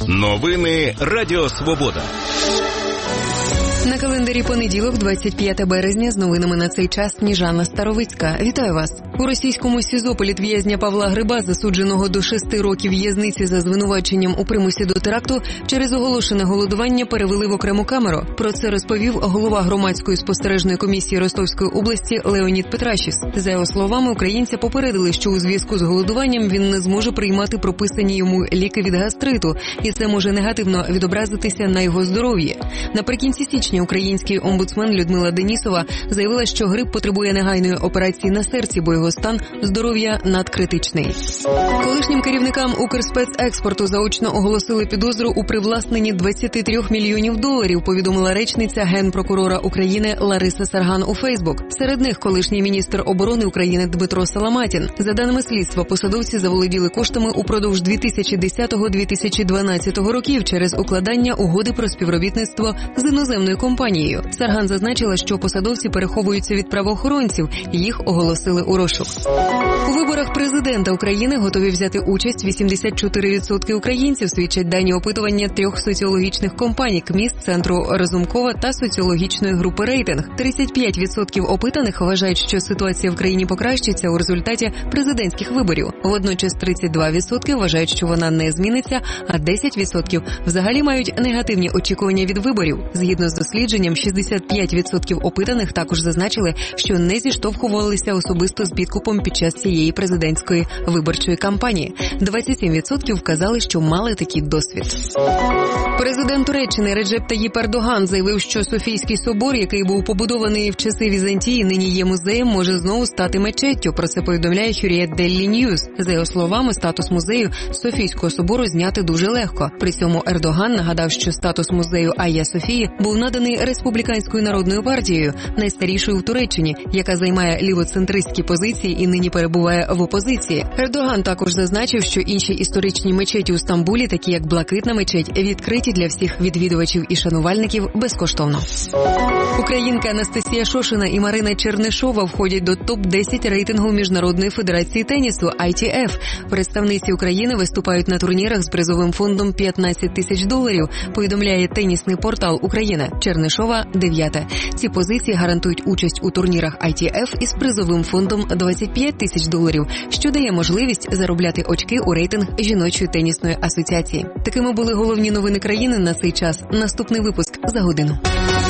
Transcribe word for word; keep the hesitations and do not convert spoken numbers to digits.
Новини Радіо Свобода. На календарі понеділок, двадцять п'яте березня, з новинами на цей час Сніжана Старовицька. Вітаю вас. У російському СІЗО політв'язня Павла Гриба, засудженого до шести років в'язниці за звинуваченням у примусі до теракту, через оголошене голодування перевели в окрему камеру. Про це розповів голова громадської спостережної комісії Ростовської області Леонід Петрашіс. За його словами, українця попередили, що у зв'язку з голодуванням він не зможе приймати прописані йому ліки від гастриту, і це може негативно відобразитися на його здоров'ї. Наприкінці січня український омбудсмен Людмила Денісова заявила, що Гриб потребує негайної операції на серці, бо його стан здоров'я надкритичний. Колишнім керівникам Укрспецекспорту заочно оголосили підозру у привласненні двадцять три мільйонів доларів, повідомила речниця Генпрокурора України Лариса Сарган у Фейсбук. Серед них колишній міністр оборони України Дмитро Саламатін. За даними слідства, посадовці заволоділи коштами упродовж дві тисячі десятого - дві тисячі дванадцятого років через укладання угоди про співробітництво з іноземною компанією. Сарган зазначила, що посадовці переховуються від правоохоронців, їх оголосили у розшук. У виборах президента України готові взяти участь вісімдесят чотири відсотки українців, свідчать дані опитування трьох соціологічних компаній КМІС, Центру Разумкова та соціологічної групи «Рейтинг». тридцять п'ять відсотків опитаних вважають, що ситуація в країні покращиться у результаті президентських виборів. Водночас тридцять два відсотки вважають, що вона не зміниться, а десять відсотків взагалі мають негативні очікування від виборів. Згідно з дослідженням, шістдесят п'ять відсотків опитаних також зазначили, що не зіштовхувалися особисто з підкупом під час цієї президентської виборчої кампанії. двадцять сім відсотків вказали, що мали такий досвід. Президент Туреччини Реджеп Таїп Ердоган заявив, що Софійський собор, який був побудований в часи Візантії, нині є музеєм, може знову стати мечеттю. Про це повідомляє Hürriyet Daily News. За його словами, статус музею Софійського собору зняти дуже легко. При цьому Ердоган нагадав, що статус музею Айя Софії був наданий Республіканською народною партією, найстарішою в Туреччині, яка займає лівоцентристські позиції і нині перебуває в опозиції. Ердоган також зазначив, що інші історичні мечеті у Стамбулі, такі як Блакитна мечеть, відкриті для всіх відвідувачів і шанувальників безкоштовно. Українка Анастасія Шошина і Марина Чернишова входять до топ десять рейтингу Міжнародної федерації тенісу ай ті еф. Представниці України виступають на турнірах з призовим фондом п'ятнадцять тисяч доларів, повідомляє тенісний портал «Україна». Чернишова – дев'ята. Ці позиції гарантують участь у турнірах ай ті еф із призовим фондом двадцять п'ять тисяч доларів, що дає можливість заробляти очки у рейтинг жіночої тенісної асоціації. Такими були головні новини країни на цей час. Наступний випуск за годину.